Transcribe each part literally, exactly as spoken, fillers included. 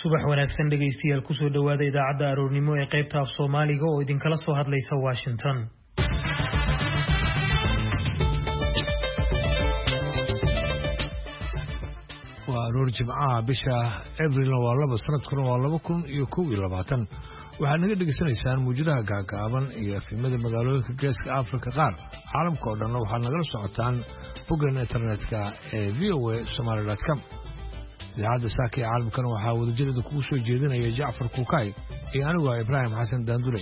subax wanaagsan dhageystayaal ku soo dhawaada idaacadda aroornimo ee qaybta af Soomaaliga oo idin kala soo hadlaysa Washington. waa aroor jimcaha bisha Abriil waa laba sanadkuna waa laba kun iyo kow iyo labaatan waxaad naga dhegaysanaysaan muujadaha gaagaaban iyo efemada magaalooyinka geeska Afrika qaar caalamka oo dhan waxaad nagala socotaan boggan internetka ee v o a somali dot com idaacadda saaka ee caalamkana waxaa wadajireeda kugu soo jeedinaya Jacfar Kuukay iyo anigu ah Ibraahim Xasan Daanduley.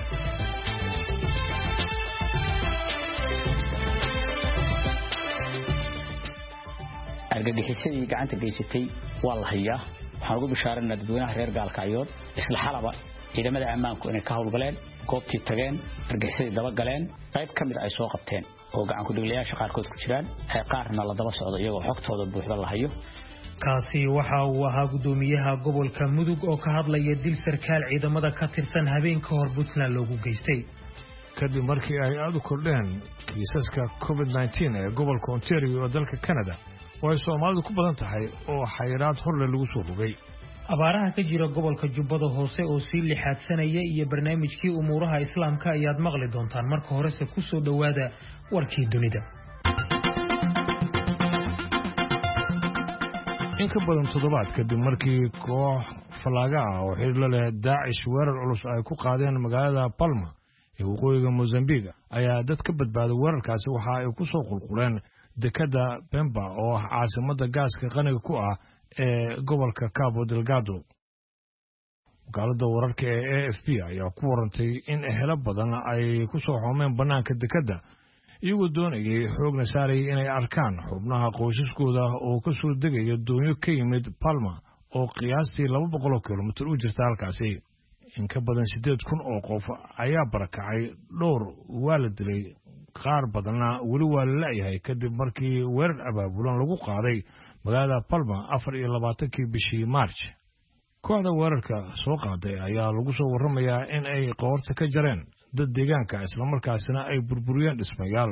argagixisada gacanta geysatay waa la hayaa waxaan ugu bishaaranaa dadweynaha reer Gaalkacyood isla xalaba ciidamada ammaanku inay ka howlgaleen goobtii tageen argagixisada daba galeen qayb kamid ay soo qabteen oo gacan ku dhiglayaasha qaarkood ku jiraan ay qaarna la daba socdo iyagoo xogtooda buuxda la hayo. kaasi waxa uu ahaa gudoomiyaha gobolka Mudug oo ka hadlaya dil sarkaal ciidamada ka tirsan habeen ka hor Puntland loogu geystay kadib markii ay aad u kordheen kiisaska covid nineteen ee gobolka Ontario oo dalka Canada way Soomaalidu ku badan tahay oo xayiraad horle lagu soo rogay. abaaraha ka jira gobolka Jubbada Hoose oo si lixaadsanaya iyo barnaamijkii umuuraha islaamka ayaad maqli doontaan marka horese ku soo dhawaada warkii dunida. in ka badan toddobaad kadib markii koox falaaga ah oo xiriir la leh Daesh weerar culus ay ku qaadeen magaalada Palma ee waqooyiga Mozambique ayaa dad ka badbaaday weerarkaasi waxa ay ku soo qulquleen dekada Pemba oo caasimada gaaska qaniga ku ah ee gobolka Cabo Delgado. Magaalada wararka ee A F P ayaa ku warantay in ehelo badan ay ku soo xoomeen banaanka dekada iyagoo doonayay xoogna saaray inay arkaan xubnaha qoysaskooda oo ka soo degaya doonyo ka yimid Palma oo qiyaastii laba boqol kiiloomitir u jirta halkaasi. in ka badan sideed kun oo qof ayaa barakacay, dhowr waa la dilay, qaar badanna weli waa la la'yahay kadib markii weerar abaabulan lagu qaaday magaalada Palma afar iyo labaatankii bishii March. kooxda weerarka soo qaaday ayaa lagu soo waramayaa in ay qoorta ka jareen dad deegaanka isla markaasina ay burburiyeen dhismayaal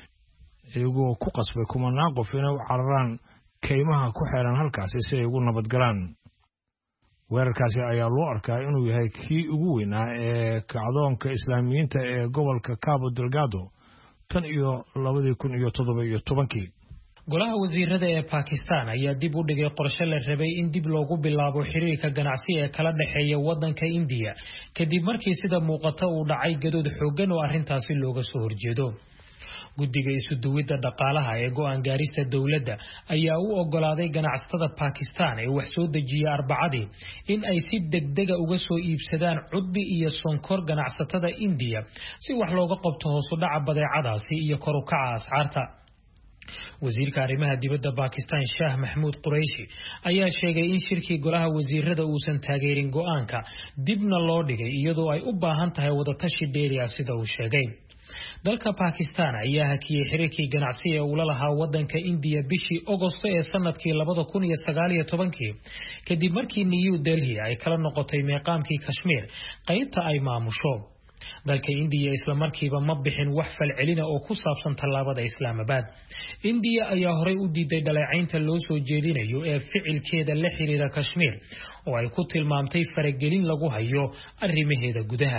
iyagoo ku qasbay kumanaan qof inay u cararaan kaymaha ku xeeran halkaasi si ay ugu nabad galaan. weerarkaasi ayaa loo arkaa inuu yahay kii ugu weynaa ee kacdoonka islaamiyiinta ee gobolka Cabo Delgado tan iyo labadii kun iyo toddoba iyo tobankii. golaha wasiirada ee Pakistan ayaa dib u dhigay qorshe la rabay in dib loogu bilaabo xiriirka ganacsi ee kala dhaxeeya wadanka India kadib markii sida muuqata uu dhacay gadood xooggan oo arrintaasi looga soo horjeedo. guddiga isu duwidda dhaqaalaha ee go'aan gaarista dawladda ayaa u ogolaaday ganacsatada Pakistan ee wax soo dejiya Arbacadii in ay si degdeg ah uga soo iibsadaan cudbi iyo sonkor ganacsatada India si wax looga qabto hoos u dhaca badeecadaasi iyo kor u kaca ascaarta. wasiirka arrimaha dibadda Pakistan Shah Mahmood Qureshi ayaa sheegay in shirkii golaha wasiirada uusan taageerin go'aanka dibna loo dhigay iyadoo ay u baahan tahay wada tashi dheeri ah sida uu sheegay. dalka Pakistan ayaa hakiyay xiriirkii ganacsi ee uu la lahaa wadanka India bishii Agoosto ee sanadkii laba kun iyo sagaal iyo toban kadib markii New Delhi ay kala noqotay meeqaamkii Kashmir qaybta ay maamusho. dalka India isla markiiba ma bixin wax falcelina oo ku saabsan tallaabada Islamabad. India ayaa horey u diiday dhaleecaynta loo soo jeedinayo ee ficilkeeda la xiriira Kashmir oo ay ku tilmaamtay faragelin lagu hayo arrimaheeda gudaha.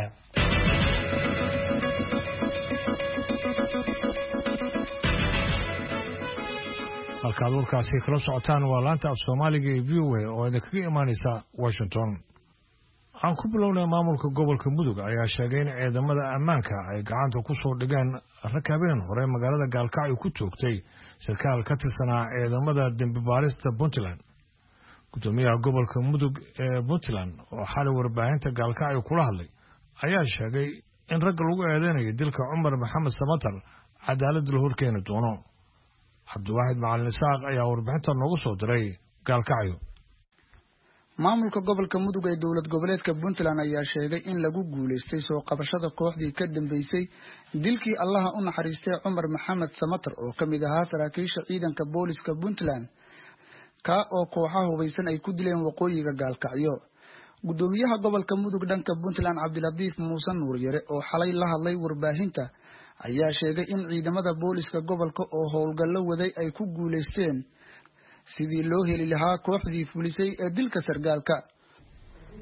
halkaad warkaasi kala socotaan waa laanta af Soomaaliga ee V O A oo idinkaga imaanaysa Washington. aan ku bilownay maamulka gobolka Mudug ayaa sheegay in ciidamada ammaanka ay gacanta ku soo dhigeen rag habeen hore magaalada Gaalkacyo ku toogtay sarkaal ka tirsanaa ciidamada dambi baarista Puntland. gudoomiyaha gobolka Mudug ee Puntland oo xalay warbaahinta Gaalkacyo kula hadlay ayaa sheegay in rag lagu eedeynayo dilka Cumar Maxamed Samatar cadaalad la horkeeni doono. Cabdiwaxid Macalin Isaaq ayaa warbixinta noogu soo diray Gaalkacyo. maamulka gobolka Mudug ee dawlad goboleedka Puntland ayaa sheegay in lagu guuleystay soo qabashada kooxdii ka dambeysay dilkii Allaha u naxariistay Cumar Maxamed Samatar oo kamid ahaa saraakiisha ciidanka booliska Puntland ka oo kooxaha hubeysan ay ku dileen waqooyiga Gaalkacyo. gudoomiyaha gobolka Mudug dhanka Puntland Cabdiladiif Muuse Nuuryare oo xalay la hadlay warbaahinta ayaa sheegay in ciidamada booliska gobolka oo howlgallo waday ay ku guuleysteen sidii loo heli lahaa kooxdii fulisay ee dilka sargaalka.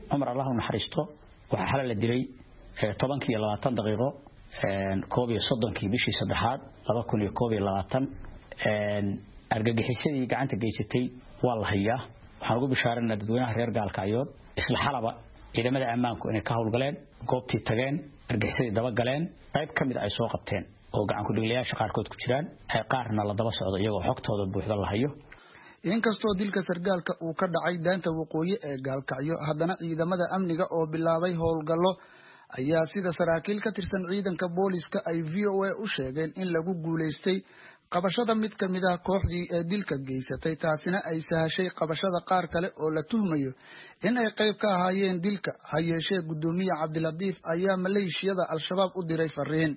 Umar Allah naxariisto waxa xalal la dilay toban iyo labaatan daqiiqo koob iyo soddon bishii saddexaad laba kun iyo koob iyo labaatan argagixisadii gacanta geysatay waa la hayaa waxaan ugu bishaareynaa dadweynaha reer Gaalkacyood isla xalaba ciidamada ammaanku inay ka howlgaleen goobtii tageen argagixisadii daba galeen qayb kamid ay soo qabteen oo gacan ku dhigilayaasha qaarkood ku jiraan ay qaarna la daba socdo iyagoo xogtooda buuxda la hayo inkastoo dilka sargaalka uu ka dhacay daanta waqooyi ee Gaalkacyo haddana ciidamada amniga oo bilaabay howlgallo ayaa sida saraakiil ka tirsan ciidanka booliska ay V O A u sheegeen in lagu guuleystay qabashada mid ka mid ah kooxdii ee dilka geysatay taasina ay sahashay qabashada qaar kale oo la tuhmayo in ay qayb ka ahaayeen dilka ha yeeshee gudoomiye Cabdiladiif ayaa maleeshiyada al-shabaab u diray fariin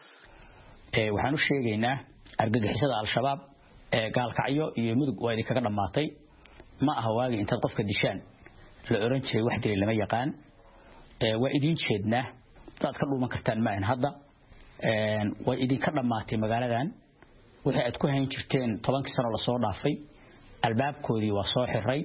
ee waxaan u sheegaynaa argagixisada al-shabaab ee Gaalkacyo iyo mudug waa idin kaga dhamaatay ma aha waagi inta qofka dishaan la oran jiray wax dilay lama yaqaan ee waa idin jeednaa dad ka dhuuman kartaan ma in hadda ee waa idin ka dhamaatay magaaladan wixii aad ku hayn jirteen tobankii sano la soo dhaafay albaabkoodii waa soo xiray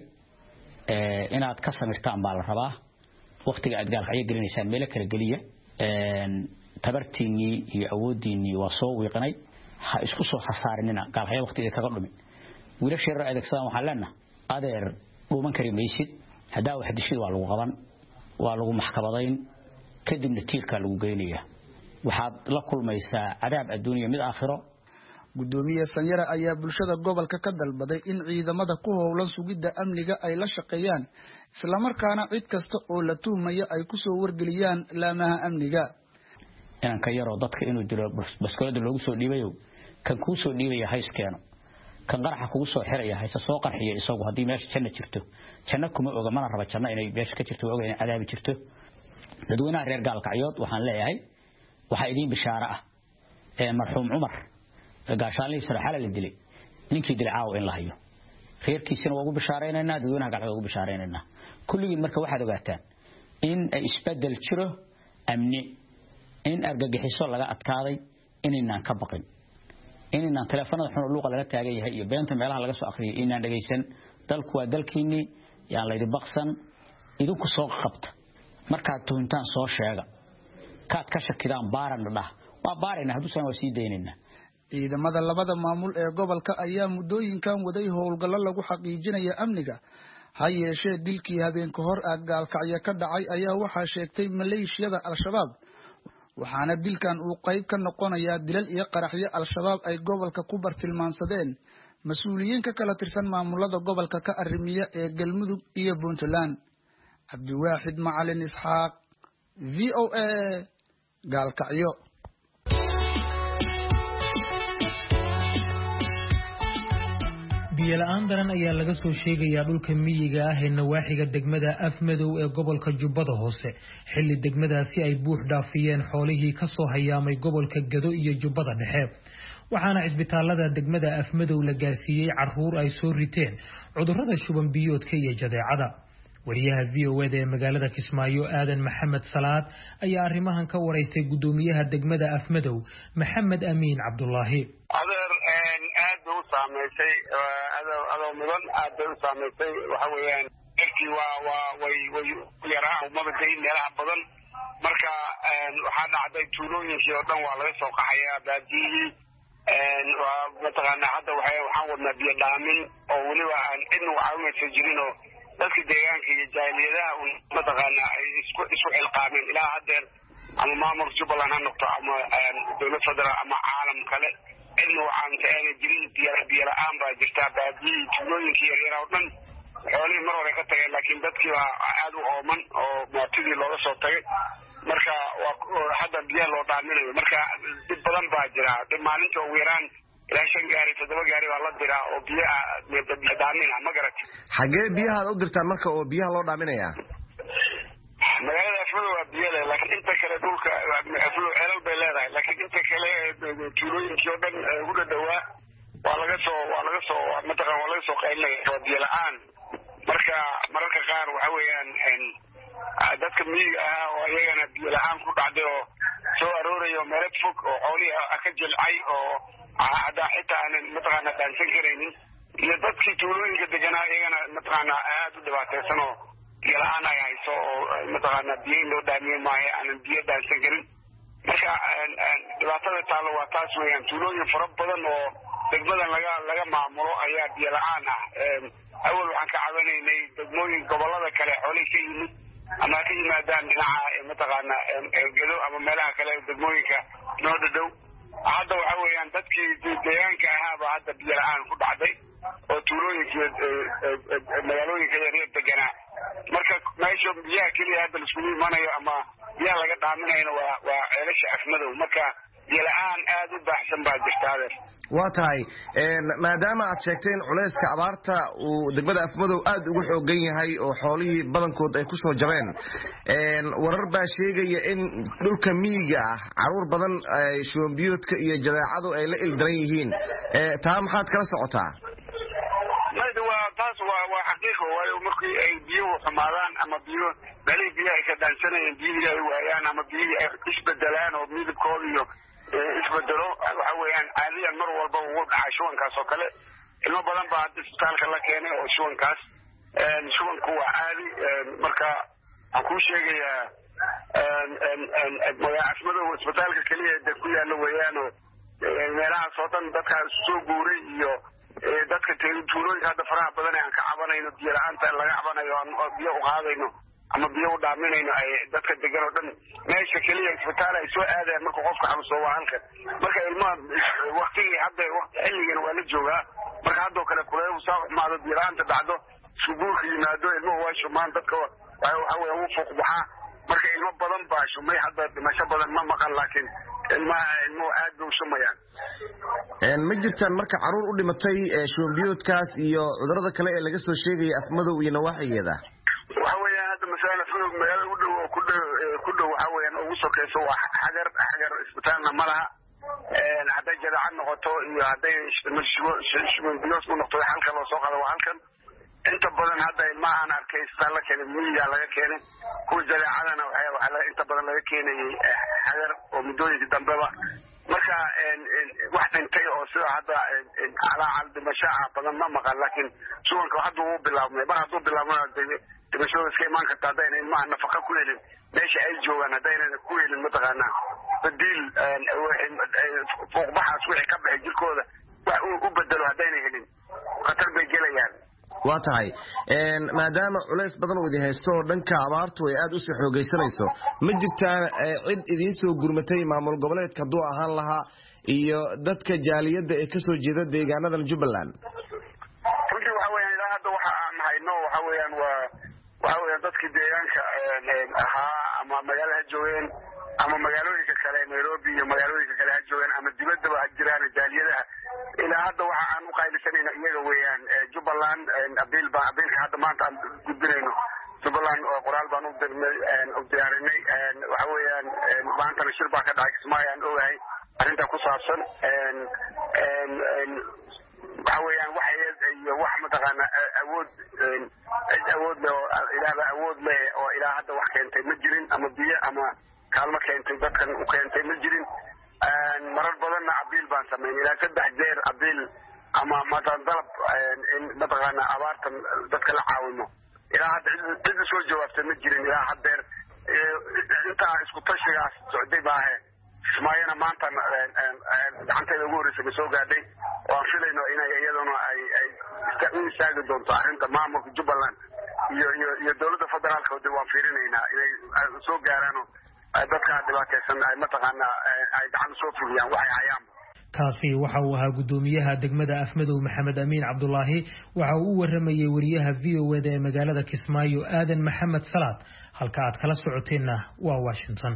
ee inaad ka samirtaan baa la rabaa waqtiga aad Gaalkacyo gelinaysaan meel kala geliya ee tabartiini iyo awoodiini waa soo wiiqnay ha isku soo khasaarinina Gaalkacyo waqtiga kaga dhumi wiilasha reer adeegsadaan waxa leena adeer dhuuman kari maysid hadaa wax dishid waa lagu qaban waa lagu maxkamadayn kadibna tiirka lagu geynaya waxaad la kulmaysaa cadaab adduunyo mid aakhiro gudoomiye Sanyara ayaa bulshada gobolka ka dalbaday in ciidamada ku howlan sugidda amniga ay la shaqeeyaan isla markaana cid kasta oo la tuhmayo ay ku soo wargeliyaan laamaha amniga inaan ka yaro dadka inuu dilo baskoolada loogu soo dhiibayo kan ku soo dhiibaya hayskeeno kan qaraxa kugu soo xiraya haysa soo qarxiyo isagu hadii meesha janna jirto janna kuma oga mana raba janna inay meesha ka jirto oga in cadaabi jirto dadweynaha reer Gaalkacyood waxaan leeyahay waxa idin bishaara ah ee marxuum Umar gaashaanley saraxala la dilay ninkii dilay caaw in la hayo reerkiisina ugu bishaareynayna dadweynaha Gaalkacyood ugu bishaareynayna kulligiin marka waxaad ogaataan in ay isbedel jiro amni in argagixiso laga adkaaday inaan ka baqin inaan telefoonada xun luuqa laga taagay yahay iyo beenta meelaha laga soo akhriyo inaan dhageysan dalku waa dalkiini yaan la idin baqsan idinku soo qabta marka tuuntaan soo sheega kaad ka shakidaan baaran dhah waa baarina haduusan waa sii deynina ciidamada labada maamul ee gobolka ayaa muddooyinkan waday howlgallo lagu xaqiijinayo amniga ha yeeshee dilkii habeen ka hor ah Gaalkacyo ka dhacay ayaa waxaa sheegtay maleeshiyada al-shabaab waxaana dilkan uu qayb ka noqonayaa dilal iyo qaraxyo al-shabaab ay gobolka ku bartilmaansadeen mas'uuliyiin ka kala tirsan maamulada gobolka ka arrimiya ee Galmudug iyo Puntland Cabdiwaaxid Macalin Isxaaq V O A Gaalkacyo biyo-la'aan daran ayaa laga soo sheegayaa dhulka miyiga ah ee nawaaxiga degmada Afmadow ee gobolka Jubbada Hoose xilli degmadaasi ay buux dhaafiyeen xoolihii ka soo hayaamay gobolka Gado iyo Jubbada Dhexe waxaana cisbitaalada degmada Afmadow la gaarsiiyay caruur ay soo riteen cudurrada shuban biyoodka iyo jadeecada wariyaha V O A ee magaalada Kismaayo Aadan Maxamed Salaad ayaa arrimahan ka wareystay gudoomiyaha degmada Afmadow Maxamed Amiin Cabdullaahi aad u saameysay ado ado mudan aad u saameysay waxa weeyaan dadkii waa waa way way yaraan umada deyn meelaha badan marka waxa dhacday tuulooyinkii oo dhan waa laga soo qaxayaa baadiyii waa mataqaanaa hadda waxaan wadnaa biyo dhaamin oo weliba aan cidna caawinaysa jirin oo dadka deegaanka iyo jaaliyadaha mataqaanaa ay isku isku cilqaameen ilaa haddeer ama maamulka Jubbaland ha noqdo ama dowlad federaal ama caalam kale إنه عن تاني جرين بيرا بيرا أم باجرتا بعدي تقولين كي يرينا ودن حوالي مرة ركضت لكن بدك عادو أومن أو ما تدي لورا صوتي مركا وحدا بيا لو تعمله مركا بدن باجرا دمالين تو ويران لاشين جاري تدبر جاري والله درا أو بيا بيا دامينا ما قرأت حاجة بيها لو درت مركا أو بيها لو دامينا يا magaalada Afmadow waa biyo leh laakiin inta kale dhulka Afmadow ceelal bay leedahay laakiin inta kale tuulooyinkii oo dhan ugu dhawaa waa laga soo waa laga soo mataqaan waa laga soo qaylay biyo la'aan marka mararka qaar waxa weeyaan dadka miyiga ah oo iyagana biyo la'aan ku dhacday oo soo aroorayo meel fog oo xoolihi ka jilcay oo hada xitaa aan mataqaan dhaansan kareynin iyo dadkii tuulooyinka deganaa iyagana mataqaan aad u dhibaataysan oo biyo-la-aan ay hayso oo mataqaana biyo in loo dhaamiye maayo aanan biyo dhaansan karin marka dhibaatada taalo waa taas weeyaan tuulooyin fara badan oo degmadan laga laga maamulo ayaa biyo-la-aan ah awal waxaan ka cabanaynay degmooyin gobolada kale xoolay ka yimid ama ka yimaadaan dhinaca mataqaana gedo ama meelaha kale degmooyinka noo dhadhow hadda waxa weeyaan dadkii deegaanka ahaaba hadda biyo-la-aan ku dhacday oo tuulooyinka magaalooyinka yaryar deganaa marka meesha biyaha keliya hadda laisugu imanayo ama biyaha laga dhaaminayno waa waa ceelasha afmadow marka biyo-la-aan aada u baaxsan baa jirta adeer waa tahay maadaama aad sheegtay in culayska abaarta uu degmada afmadow aad ugu xoogan yahay oo xoolihii badankood ay kusoo jabeen warar baa sheegaya in dhulka miyiga ah caruur badan shubanbiyoodka iyo jadeecadu ay la ildaran yihiin taa maxaad kala socotaa taas waa waa xaqiiqo waayo markii ay biyuhu xumaadaan ama biyo balii biyaha ay ka dhaansanayeen biyihii ay waayaan ama biyihii ay isbedelaan oo midabkooda iyo isbedelo waxa weeyaan caadiyan mar walba ugu dhacay shubankaas oo kale ilmo badan baa hadda isbitaalka la keenay oo shubankaas shubanku waa caadi marka waxaan kuu sheegayaa afmadow isbitaalka keliya de ku yaalla weeyaan oo meelahaas oo dhan dadkaa soo guuray iyo dadka tuulooyinka hadda faraha badan aan ka cabanayno biyo la-aanta laga cabanayo aan biyo u qaadayno ama biyo u dhaaminayno ay dadka degan oo dhan meesha keliya isbitaal ay soo aadayaan marka qofka xanuunsado waa halkan marka ilmaha waktigii hadda xilligan waa la joogaa marka haddoo kale kuleebu saa xumaado biyo la-aanta dhacdo suguurka yimaado ilmuhu waa shumaan dadka waxa weya u fuuq baxaa marka ilmo badan baa shumay hadda dhimasho badan ma maqan laakiin ilmaha ilmuhu aad bay u shumayaan ma jirtaan marka caruur u dhimatay shubanbiyoodkaas iyo cudurada kale ee laga soo sheegaya afmadow iyo nawaaxigeeda waxa weeyaan hadda masalan afmadow magaalada u dhow oo ku dhow ku dhow waxa weeyaan ugu sokeyso waa xagar xagar isbitaalna ma laha hadday jadaacad noqoto iyo hadday shubanbiyood ku noqto halkan loo soo qaado waa halkan inta badan hadda ilmaha aan arkay isbitaal la keenay miyigaa laga keenay kuwa jadeecadana waxaa inta badan laga keenayay xagar oo muddooyinkii dambeba marka wax dhintay oo sida hadda calaacal dhimashaha badan ma maqan laakiin shubanka hadda wuu bilaabmay mar hadduu bilaabmana dhimashada iska imaan karta haddayna ilmaha nafaqa ku helin meesha ay joogaan haddaynan ku helin mataqaana badiil fuuqbaxaas wixii ka baxay jirkooda wax u bedelo haddayna helin khatar bay gelayaan waa tahay maadaama culays badan uu idin haysto oo dhanka abaartu ay aad usii xoogaysanayso ma jirtaan cid idiin soo gurmatay maamul goboleedka hadduu ahaan lahaa iyo dadka jaaliyadda ee kasoo jeeda deegaanadan jubbaland runtii waxa weeyaan ilaa hadda waxa aan hayno waxa weeyaan waa waxa weeyaan dadkii deegaanka ahaa ama magaala ha joogeen ama magaalooyinka kale Nairobi iyo magaalooyinka kale ha joogeen ama dibadaba ha jiraan jaaliyadaha ilaa hadda waxa aan u qaylisanayna iyaga weeyaan Jubbaland abil ba abilka hadda maanta aan gudbinayno Jubbaland oo qoraal baan u dirnay u diyaarinay waxa weeyaan maanta shir baa ka dhacay Kismaayo aan ogahay arrinta ku saabsan waxa weeyaan waxa iyo wax mataqaana awood awood leh oo ilaa awood leh oo ilaa hadda wax keentay ma jirin ama biyo ama kaalmo keentay dadkan u keentay ma jirin marar badanna abiil baan sameeyay ilaa saddex jeer abiil ama madan dalab in mataqaana abaartan dadka la caawimo ilaa hadda cid soo jawaabtay ma jirin ilaa haddeer intaa isku tashigaas socday baahe Kismaayona maanta gacantayda ugu horreysay soo gaadhay oo aan filayno inay iyaduna ay ay u istaagi doonto arrinta maamulka Jubbaland iyo iyo iyo dowladda federaalka oo waan fiirinaynaa inay soo gaaraan dadka dhibaataysan ay mataqaana ay gacan soo fuliyaan waxay hayaan kaasi waxa uu ahaa gudoomiyaha degmada Afmadow Maxamed Amiin Cabdullaahi waxa uu waramayay wariyaha V O A ee magaalada Kismaayo Aadan Maxamed Salaad halka aad kala socoteena waa Washington.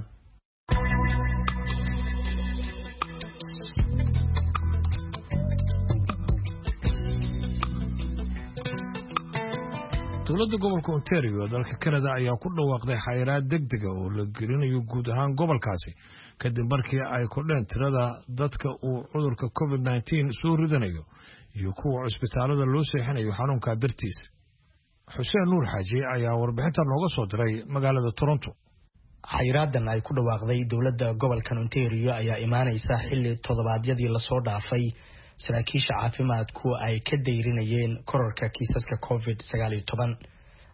dowladda gobolka Ontario dalka Canada ayaa ku dhawaaqday xayiraad degdeg ah oo la gelinayo guud ahaan gobolkaasi kadib markii ay kordheen tirada dadka uu cudurka covid nineteen soo ridanayo iyo kuwa cusbitaalada loo seexinayo xanuunka dartiis. Xuseen Nuur Xaaji ayaa warbixinta nooga soo diray magaalada Toronto. xayiraadan ay ku dhawaaqday dowladda gobolka Ontario ayaa imaanaysa xilli toddobaadyadii la soo dhaafay saraakiisha caafimaadku ay ka dayrinayeen kororka kiisaska covid sagaal iyo toban.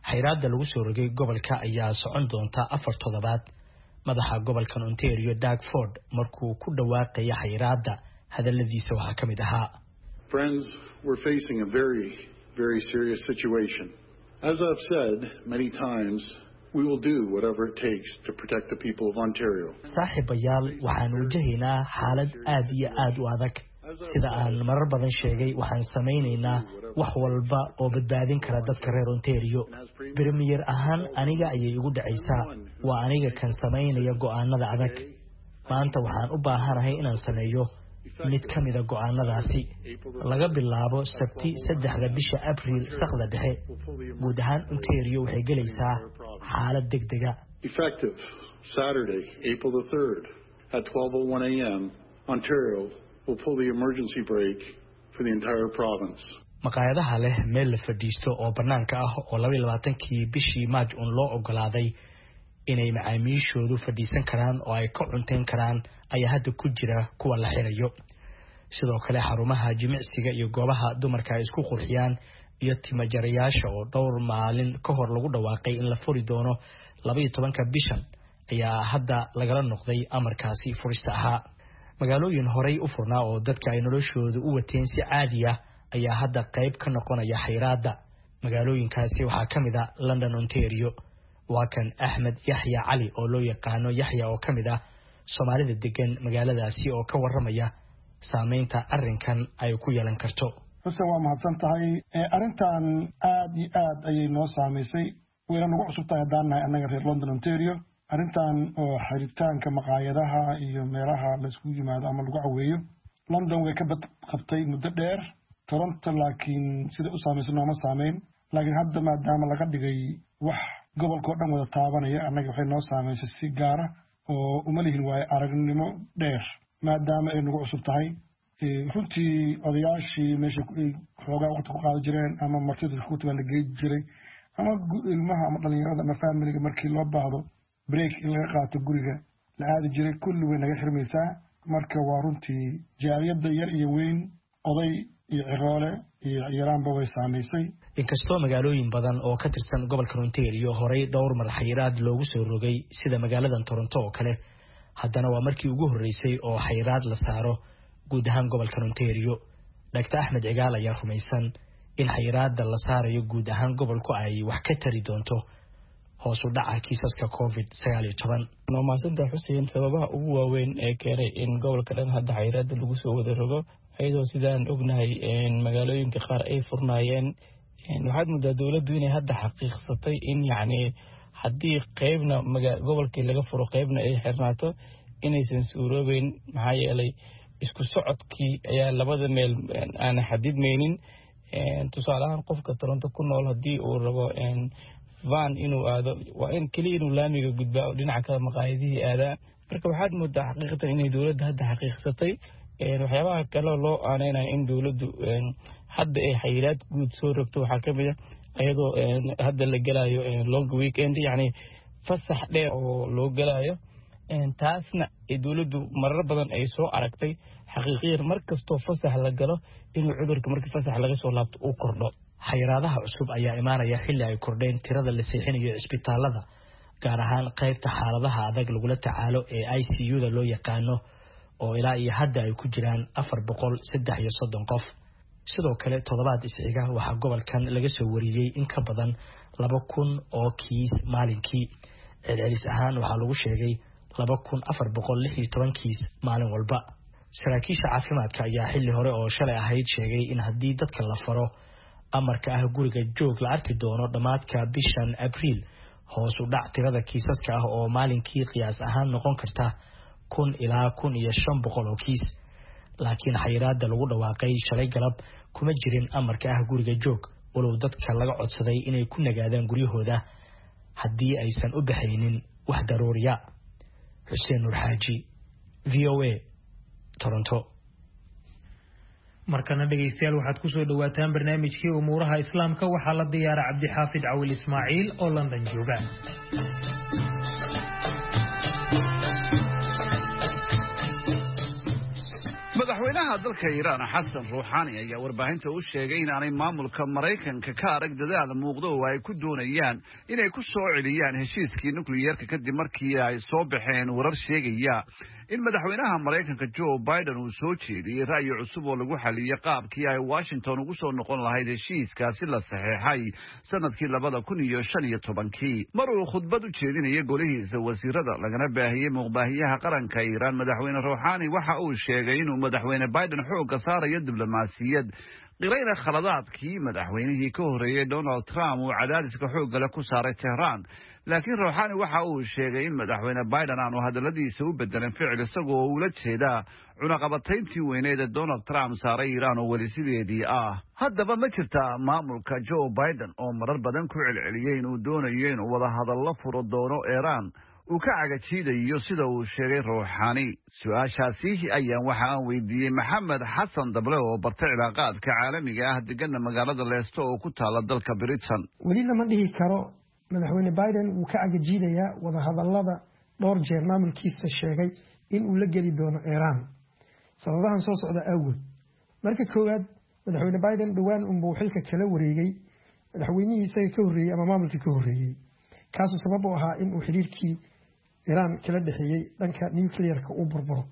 xayiraadda lagu soo rogay gobolka ayaa socon doonta afar toddobaad madaxa gobolka Ontario Doug Ford markuu ku dhawaaqay xayiraadda hadaladiisa waxa kamid ahaa Friends, we're facing a very very serious situation. As I've said many times, we will do whatever it takes to protect the people of Ontario. saaxiibayaal waxaan wajahaynaa xaalad aad iyo aad u adag sida aan marar badan sheegay waxaan sameynaynaa wax walba oo badbaadin kara dadka reer Ontario. Premier ahaan aniga ayay ugu dhacaysaa waa aniga kan sameynaya go'aanada adag. Maanta waxaan u baahanahay inaan sameeyo mid ka mid ah go'aanadaasi laga bilaabo Sabti saddexda bisha Abriil saxda dhexe guud ahaan Ontario waxay galaysaa xaalad degdeg ah. Effective Saturday, April the third at twelve oh one a m Ontario will pull the emergency brake for the entire province. maqaayadaha leh meel la fadhiisto oo banaanka ah oo laba iyo labaatankii bishii Maaj un loo ogolaaday inay macaamiishoodu fadhiisan karaan oo ay ka cunteen karaan ayaa hadda ku jira kuwa la xirayo. sidoo kale xarumaha jimicsiga iyo goobaha dumarka ay isku qurxiyaan iyo timajarayaasha oo dhowr maalin ka hor lagu dhawaaqay in la furi doono laba iyo tobanka bishan ayaa hadda lagala noqday amarkaasi furista ahaa. magaalooyin horey u furnaa oo dadka ay noloshoodu u wateen si caadi ah ayaa hadda qayb ka noqonaya xayiraadda. magaalooyinkaasi waxaa ka mid ah London, Ontario. waa kan Axmed Yaxya Cali oo loo yaqaano Yaxya oo ka mid ah Soomaalida degan magaaladaasi oo ka waramaya saameynta arrinkan ay ku yeelan karto. Xuseen waa mahadsan tahay. Arrintan aad iyo aad ayay noo saameysay. wayna nagu cusub tahay haddaan nahay annaga reer London, Ontario. arrintan oo xiritaanka maqaayadaha iyo meelaha la isku yimaado ama lagu caweeyo London way ka bad qabtay muddo dheer. Toronto laakiin sida u saameysay nooma saameyn. laakiin hadda maadaama laga dhigay wax gobolka oo dhan wada taabanaya annaga waxay noo saameysay si gaar ah oo uma lihin waayo aragnimo dheer maadaama ay nagu cusub tahay. runtii odayaashii meesha xoogaa waqti ku qaadi jireen ama martida ku tagan la geey jiray ama ilmaha ama dhalinyarada ama familiga markii loo baahdo break in laga qaato guriga la aadi jiray kulli way naga xirmaysaa. marka waa runtii jaariyadda yar iyo weyn oday iyo ciroole iyo yaraanba way saameysay. inkastoo magaalooyin badan oo ka tirsan gobolka Ontario horey dhowr mar xayiraad loogu soo rogay sida magaalada Toronto oo kale haddana waa markii ugu horeysay oo xayiraad la saaro guud ahaan gobolka Ontario. Doctor Axmed Cigaal ayaa rumaysan in xayiraadda la saarayo guud ahaan gobolku ay wax ka tari doonto hoos u dhaca kiisaska covid sagaal iyo toban. Noomaasanta Xuseen sababaha ugu waaweyn ee keenay in gobolka dhan hadda xayiraadda lagu soo wada rogo ayadoo sidaan ognahay in magaalooyinka qaar ay furnaayeen waxaad moodaa dawladdu inay hadda xaqiiqsatay in yacni haddii qaybna gobolkii laga furo qaybna ay xirnaato inaysan suuroobeyn maxaa yeelay isku socodkii ayaa labada meel aan xadidmaynin. tusaale ahaan qofka Toronto ku nool haddii uu rabo van inuu aado waa in kaliya inuu laamiga gudbaa oo dhinaca kale maqaayadihii aadaa. marka waxaad moodaa xaqiiqatan inay dawladda hadda xaqiiqsatay waxyaabaha kale loo aaneynaya in dawladdu hadda ay xayiraad guud soo rogto waxaa ka mid ah ayadoo hadda la gelayo long weekend yacni fasax dheer oo loo gelayo taasna dawladdu marar badan ay soo aragtay xaqiiqiyan mar kastoo fasax la galo inuu cudurka markii fasax laga soo laabto uu kordho. xayiraadaha cusub ayaa imaanaya xilli ay kordheen tirada la seexinayo isbitaalada gaar ahaan qaybta xaaladaha adag lagula tacaalo ee I C U da loo yaqaano oo ilaa iyo hadda ay ku jiraan afar boqol saddex iyo soddon qof. sidoo kale toddobaad isciga waxaa gobolkan laga soo wariyey in ka badan laba kun oo kiis maalinkii. celcelis ahaan waxaa lagu sheegay laba kun afar boqol lix iyo toban kiis maalin walba. saraakiisha caafimaadka ayaa xilli hore oo shalay ahayd sheegay in haddii dadka la faro amarka ah guriga joog la arki doono dhamaadka bishan Abriil hoos u dhac tirada kiisaska ah oo maalinkii qiyaas ahaan noqon karta kun ilaa kun iyo shan boqol oo kiis. laakiin xayiraadda lagu dhawaaqay shalay galab kuma jirin amarka ah guriga joog walow dadka laga codsaday inay ku nagaadaan guryahooda haddii aysan u baxaynin wax daruuriya. Xuseen Nur Xaaji, V O A, Toronto. markana dhageystayaal waxaad ku soo dhawaataan barnaamijkii umuuraha islaamka waxaa la diyaaray Cabdixaafid Cawil Ismaaciil oo London jooga. madaxweynaha dalka Iiraan Xasan Ruuxaani ayaa warbaahinta u sheegay in aanay maamulka Mareykanka ka arag dadaal muuqdo oo ay ku doonayaan inay ku soo celiyaan heshiiskii nukliyeerka kadib markii ay soo baxeen warar sheegaya in madaxweynaha Mareykanka Joe Biden uu soo jeediyay ra'yi cusub oo lagu xaliyay qaabkii ay Washington ugu soo noqon lahayd heshiiskaasi la saxeexay sanadkii labada kun iyo shan iyo tobankii mar uu khudbad u jeedinayay golihiisa wasiirada lagana baahiyay muqbaahiyaha qaranka Iiraan madaxweyne Ruuxaani waxa uu sheegay inuu madaxweyne Biden xoogga saarayo diblomaasiyad qirayna khaladaadkii madaxweynihii ka horeeyay Donald Trump uu cadaadiska xoogga leh ku saaray Tehran laakiin Ruuxaani waxa uu sheegay in madaxweyne Biden aanu hadaladiisa u bedelan ficil isagoo ula jeeda cunaqabatayntii weyneed ee Donald Trump saaray Iiraan oo weli sideedii ah haddaba ma jirta maamulka Joe Biden oo marar badan ku celceliyay inuu doonayo inuu wada hadallo furo doono Iiraan uu ka cagajiidayo sida uu sheegay Ruuxaani su'aashaasi ayaan waxa aan weydiiyey Maxamed Xasan Dable oo bartay cilaaqaadka caalamiga ah degan magaalada Leicester oo ku taala dalka Britain weli lama dhihi karo madaxweyne Biden uu ka cagajiidaya wada hadallada dhowr jeer maamulkiisa sheegay in uu la geli doono Iiraan sababahan soo socda awgeed marka koowaad madaxweyne Biden dhawaan uu xilka kala wareegay madaxweynihii isaga ka horeeyay ama maamulkii ka horeeyay kaas sabab u ahaa in uu xiriirkii Iiraan kala dhaxeeyay dhanka nuclear-ka uu burburo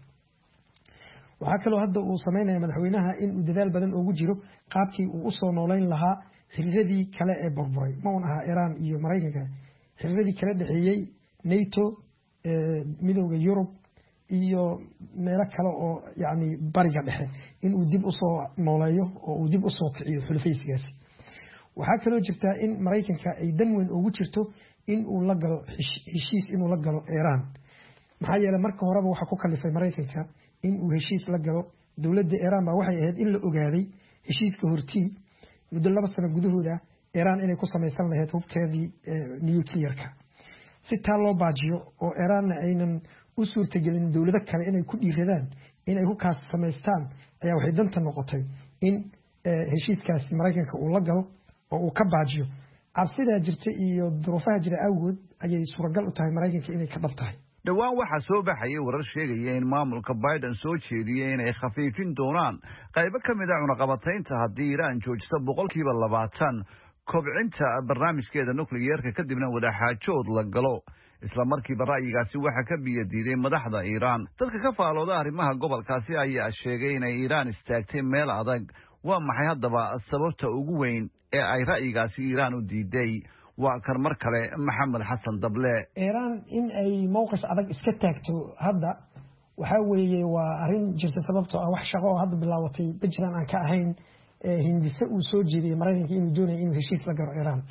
waxa kale oo hadda uu sameeyay madaxweynaha in uu dadaal badan ugu jiro qaabkii uu u soo nooleyn lahaa xiriiradii kale ee burburay ma uu ahaa Iiraan iyo Mareykanka xiriiradii kala dhaxeeyay NATO midowga Yurub iyo meelo kale oo yaani bariga dhexe in uu dib u soo nooleeyo oo uu dib u soo kiciyo xulafaysigaasi waxa kale oo jirta in Mareykanka ay dan weyn ugu jirto in uu la galo heshiis inuu la galo Iiraan maxaa yeelay marka horeba waxa ku kalifay Mareykanka in uu heshiis la galo dawladda Iiraan ba waxay ahayd in la ogaaday heshiiska hortii muddo laba sano gudahooda Iiraan inay ku samaysan lahayd hubkeedii nuclear-ka si taa loo baajiyo oo Iiraan aynan u suurtagelin dawlado kale inay ku dhiiradaan inay hubkaas samaystaan ayaa waxay danta noqotay in heshiiskaasi Mareykanka uu la galo oo uu ka baajiyo cabsida jirta iyo duruufaha jira awgood ayay suuragal u tahay Mareykanka inay ka dhabtahay dhawaan waxaa soo baxayay warar sheegaya in maamulka Biden soo jeediyay inay khafiifin doonaan qaybo ka mid ah cunaqabataynta haddii Iiraan joojito boqolkiiba labaatan kobcinta barnaamijkeeda nukliyeerka kadibna wadaxaajood la galo isla markiiba ra'yigaasi waxa ka biyadiiday madaxda Iiraan dadka ka faalooda arrimaha gobolkaasi ayaa sheegay inay Iiraan istaagtay meel adag waa maxay haddaba sababta ugu weyn ee ay ra'yigaasi Iiraan u diiday waa kan mar kale Maxamed Xasan Dable Iiraan in ay mowqif adag iska taagto hadda waxa weeye waa arrin jirta sababtoo ah wax shaqo oo hadda bilaawatay bijran aan ka ahayn hindise uu soo jeediyay Mareykanka inuu doonayo inuu heshiis la galo Iiraan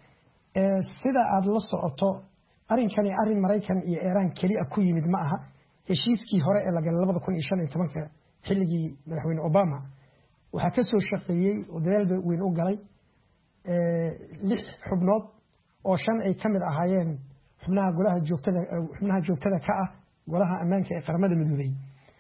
ee sida aad la socoto arrinkani arrin Mareykan iyo Iiraan kaliya ku yimid ma aha heshiiskii hore ee la galay labada kun iyo shan iyo tobanka xilligii madaxweyne Obama waxa ka soo shaqeeyay oo dadaal weyn u galay ee lix xubnood oo shan ay kamid ahaayeen xubnaha golaha joogtada xubnaha joogtada ka ah golaha ammaanka ee qaramada midoobay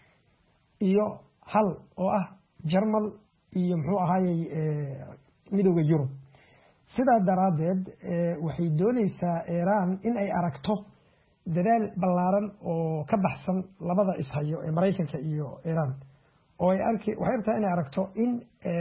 iyo hal oo ah Jarmal iyo muxuu ahaayay midowga Yurub sidaa daraadeed waxay doonaysaa Iiraan in ay aragto dadaal ballaaran oo ka baxsan labada ishayo ee Mareykanka iyo Iiraan oo ay arki waxay rabtaa in ay aragto in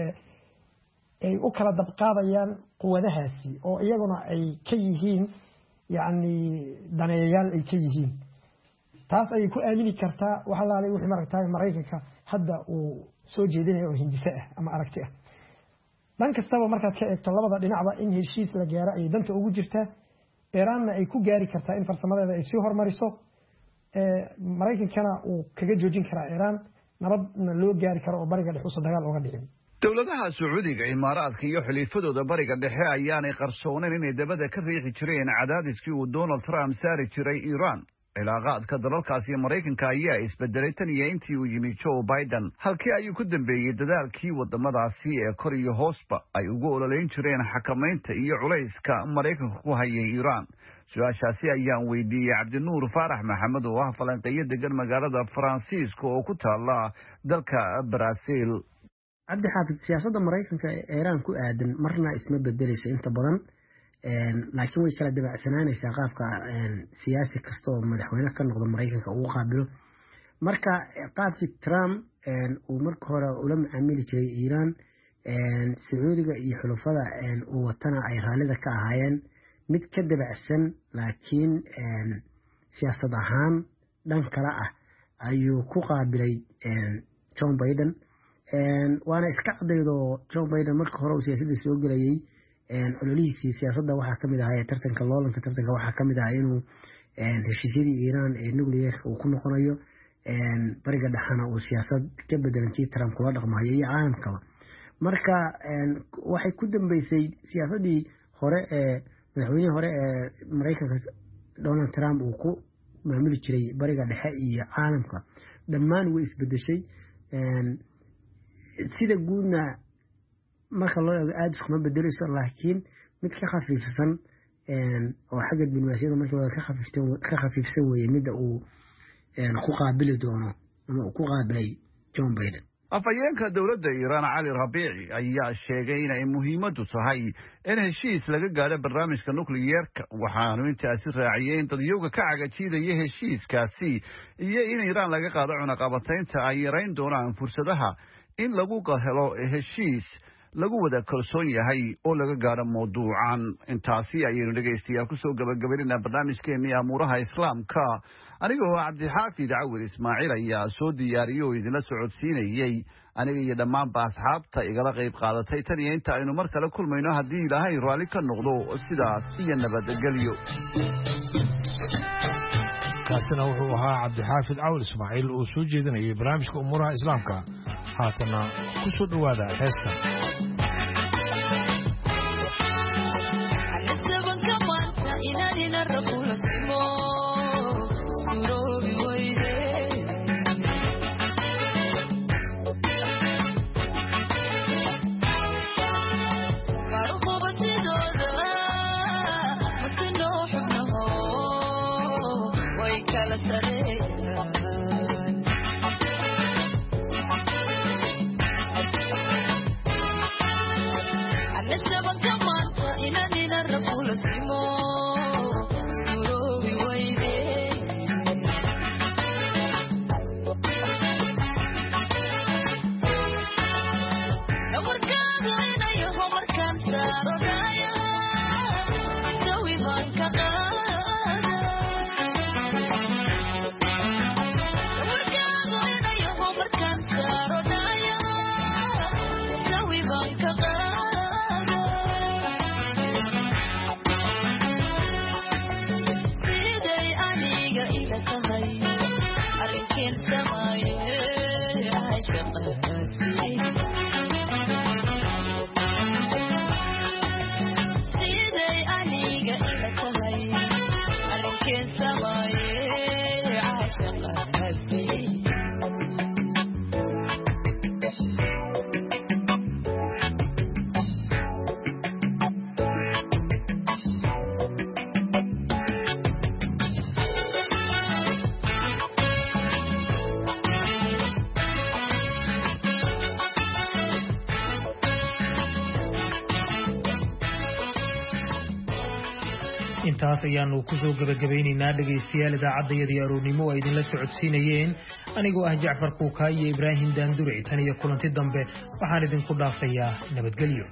ay u kala dabqaadayaan quwadahaasi oo iyaguna ay ka yihiin yaani daneeyayaal ay ka yihiin taas ay ku aamini kartaa waxa la leeyahay wixii maragtay Mareykanka hadda uu soo jeedinayo oo hindise ah ama aragti ah dhan kastaba markaad ka eegto labada dhinacba in heshiis la gaaro ay danta ugu jirtaa Iiraanna ay ku gaari kartaa in farsamadeeda ay sii hormariso ee Mareykankana uu kaga joojin karaa Iiraan nabadna loo gaari karo oo bariga dhexe u dagaal uga dhicin dawladaha Sacuudiga Imaaraadka iyo xiliifadooda bariga dhexe ayaanay qarsooneen inay dabada ka riixi jireen cadaadiskii uu Donald Trump saari jiray Iiraan cilaaqaadka dalalkaasi Mareykanka ayaa isbedelay tan iyo intii uu yimid Joe Biden halkii ayuu ku dambeeyay dadaalkii wadamadaasi ee kor iyo hoosba ay ugu ololeyn jireen xakamaynta iyo culayska Mareykanka ku hayay Iiraan su'aashaasi ayaan weydiiyay Cabdinuur Faarax Maxamed oo ah falanqeeyo degan magaalada Faransiiska oo ku taala dalka Brazil cabdi xaafid siyaasadda Mareykanka ee Iiraan ku aadan marna isma bedelayso inta badan laakiin way kala dabacsanaanaysaa qaabka siyaasi kasta oo madaxweyne ka noqdo Mareykanka uu qaabilo marka qaabkii Trump uu marka hore ula macaamili jiray Iran Sacuudiga iyo xulafada uu watana ay raalida ka ahaayeen mid ka dabacsan laakiin siyaasad ahaan dhan kala ah ayuu ku qaabilay Joe Biden waana iska cadaydo Joe Biden marka hore uu siyaasadda soo galayay ololihiisii siyaasadda waxaa kamid ahaa tartanka loolanka tartanka waxaa kamid ahaa inuu heshiisyadii Iran ee nuclear uu ku noqonayo bariga dhaxana uu siyaasad ka bedelantii Trump kula dhaqmayo iyo caalamkaba marka waxay ku dambeysay siyaasadii hore ee madaxweynihii hore ee Mareykanka Donald Trump uu ku maamuli jiray bariga dhexe iyo caalamka dhammaan way isbedeshay sida guudna marka loo eego aad iskuma bedelayso laakiin mid ka khafiifsan oo xagga diblomaasiyadda marka loo ka khafiifsan ka khafiifsan weeye midda uu ku qaabili doono ama uu ku qaabilay Joe Biden afayeenka dowladda Iran Ali Rabici ayaa sheegay in ay muhiimadu tahay in heshiis laga gaaro barnaamijka nuclear-ka waxaanu intaasi raaciyay in dadyoga ka cagajiidaya heshiiskaasi iyo in Iran laga qaado cunaqabataynta ay yareyn doonaan fursadaha in lagu helo heshiis lagu wada kalsoon yahay oo laga gaaro mawduucan intaasi ayaynu dhageystayaal ku soo gabagabaynaa barnaamijkeennii amuuraha islaamka anigoo Cabdixaafid Cawir Ismaaciil ayaa soo diyaariyay oo idinla socodsiinayay aniga iyo dhammaanba asxaabta igala qayb qaadatay tan iyo inta aynu mar kale kulmayno haddii Ilaahay raali ka noqdo sidaas iyo nabadgelyo kaasina wuxuu ahaa Cabdixaafid Cawir Ismaaciil oo soo jeedinayay barnaamijka umuuraha islaamka haatana ku soo dhawaada heesta intaas ayaanu ku soo gabagabaynaynaa dhageystayaal idaacadayada aroornimo oo idinla socodsiinayeen anigoo ah Jacfar Kuuka iyo Ibraahim Daandure tan iyo kulanti dambe waxaan idinku dhaafayaa nabadgelyo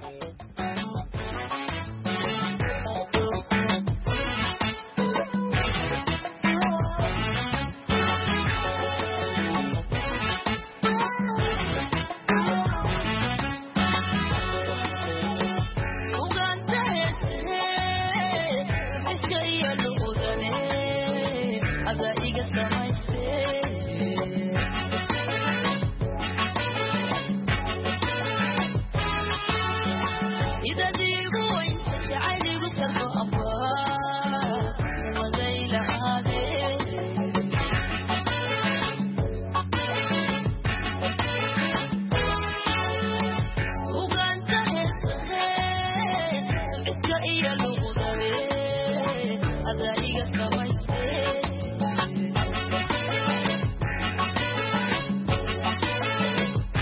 إذا ديقوا إنت جعلي قصر